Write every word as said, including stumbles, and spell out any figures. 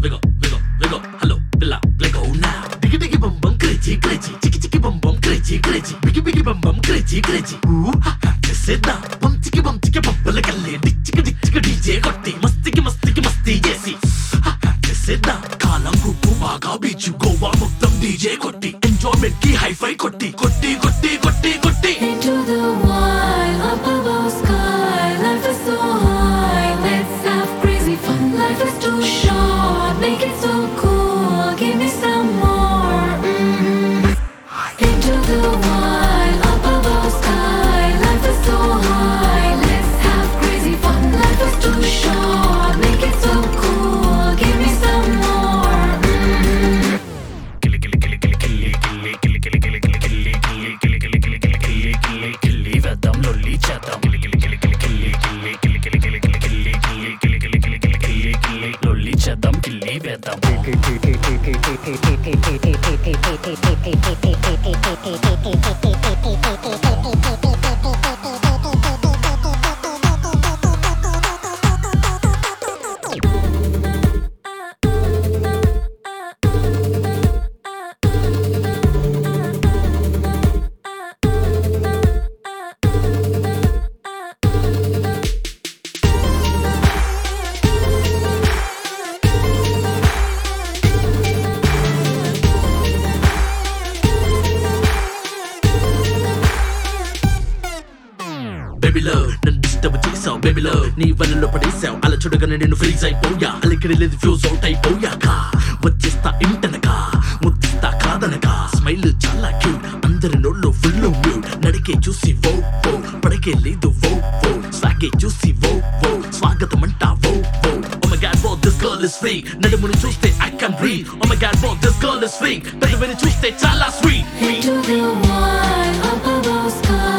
wiggle, wiggle, wiggle. Hello, Billa, let go now. Diggy diggy bum bum, crazy, crazy. Chicky chicky bum bum, crazy, crazy. Biggy biggy bum bum, crazy, crazy. Ooh, ha ha, sit down. Bum chicky bum chicky bum, balalle. Dick chicky dick chicky D J kotti. Masti ki masti ki masti yesi. Ha ha, sit down. Kalam kuku baga beach Goa muktam D J kotti. Enjoyment ki hi-fi kotti, kotti, kotti, kotti, kotti. Into the wild, up above sky. Life is so high, let's have crazy fun. Life is too short, make it so cool. Give me some more. Mm-hmm. Into the wild, up above sky. Life is so high, let's have crazy fun. Life is too short, make it so cool. Give me some more. Mm-hmm. Killy killy killy killy killy killy killy killy killy killy killy killy killy killy killy killy killy killy vedam lolli chedam killy killy killy killy killy killy killy killy killy killy killy killy killy killy killy killy killy lolli chedam killy vedam Baby love, నన్ను disturb చేసావు baby love. నీ వలలో పడేసావు అలా చూడగానే నేను freeze అయిపోయా. అలికిడి లేదు ఫ్యూజ్ అవుట్ అయిపోయాక వచ్చేస్తా ఇంటనగా ముద్దిస్తా కాదనగా. స్మైల్ చాలా క్యూట్, అందరి నోళ్ళు ఫుల్ మ్యూట్. నడికే చూసి వో వో, పడకే లేదు వో వో. సాగే చూసి వో వో, స్వాగతం అంటా వో వో. Oh my god, wow, this girl is free. నడుముని చూస్తే I can breathe. Oh my god, wow, this girl is free. పెదవిని చూస్తే చాలా sweet. Into the wild, up above sky.